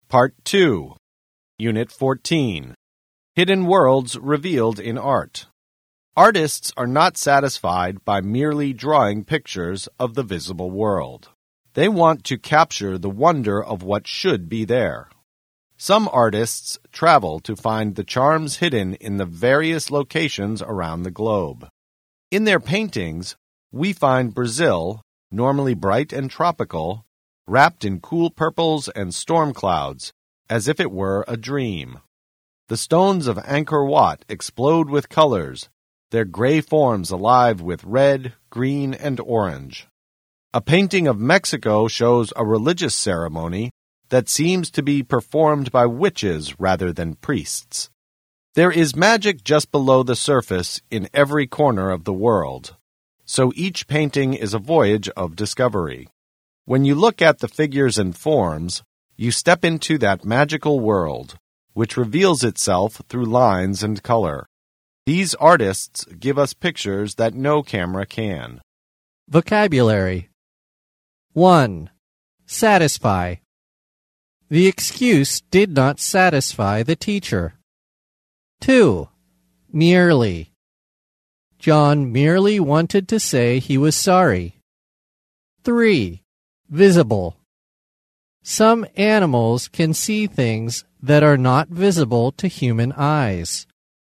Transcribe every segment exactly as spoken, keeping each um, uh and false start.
Part two, Unit fourteen, Hidden Worlds Revealed in Art. Artists are not satisfied by merely drawing pictures of the visible world. They want to capture the wonder of what should be there. Some artists travel to find the charms hidden in the various locations around the globe. In their paintings, we find Brazil, normally bright and tropical, wrapped in cool purples and storm clouds, as if it were a dream. The stones of Angkor Wat explode with colors, their gray forms alive with red, green, and orange. A painting of Mexico shows a religious ceremony that seems to be performed by witches rather than priests. There is magic just below the surface in every corner of the world, so each painting is a voyage of discovery. When you look at the figures and forms, you step into that magical world, which reveals itself through lines and color. These artists give us pictures that no camera can. Vocabulary. one. Satisfy. The excuse did not satisfy the teacher. two. Merely. John merely wanted to say he was sorry. three. Visible. Some animals can see things that are not visible to human eyes.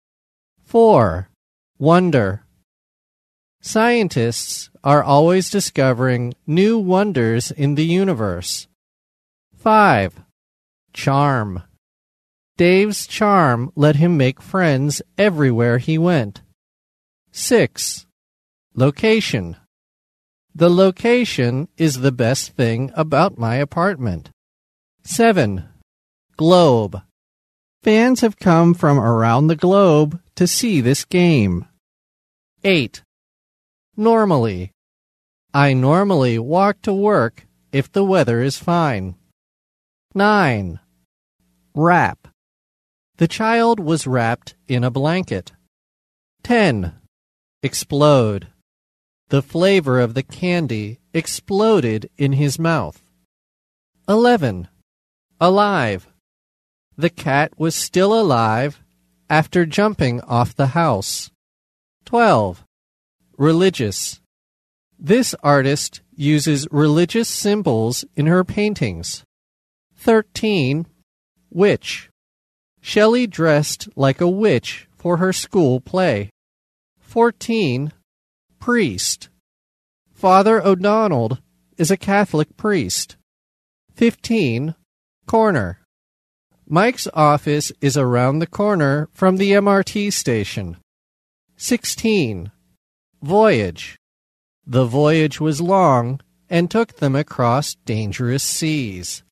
four. Wonder. Scientists are always discovering new wonders in the universe. five. Charm. Dave's charm let him make friends everywhere he went. six. Location. The location is the best thing about my apartment. seven. Globe. Fans have come from around the globe to see this game. eight. Normally. I normally walk to work if the weather is fine. nine. Wrap. The child was wrapped in a blanket. ten. Explode. The flavor of the candy exploded in his mouth. eleven. Alive. The cat was still alive after jumping off the house. twelve. Religious. This artist uses religious symbols in her paintings. thirteen. Witch. Shelley dressed like a witch for her school play. fourteen. Priest. Father O'Donnell is a Catholic priest. fifteen. Corner. Mike's office is around the corner from the M R T station. sixteen. Voyage. The voyage was long and took them across dangerous seas.